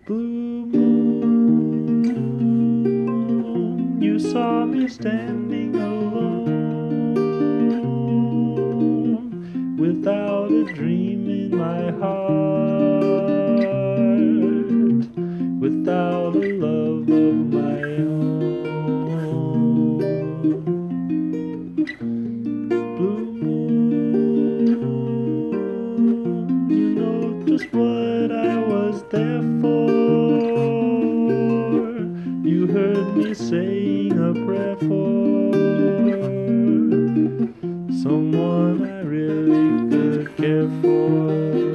Blue moon, you saw me standing alone, without a dream in my heart, without a love of my own. Blue moon, you know just what I was there for. You heard me saying a prayer for someone I really could care for.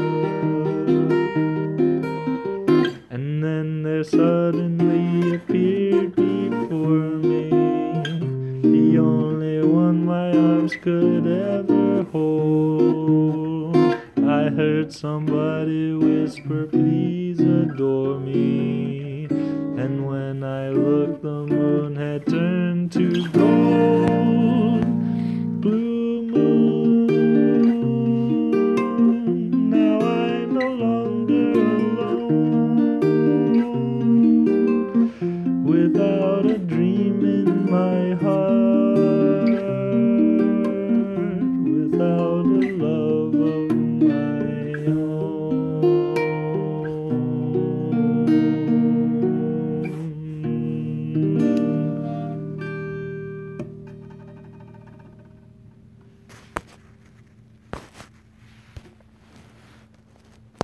And then there suddenly appeared before me the only one my arms could ever hold. I heard somebody whisper, please adore me. And when I looked, the moon had turned to gold. Blue moon, now I'm no longer alone, without a dream in my heart.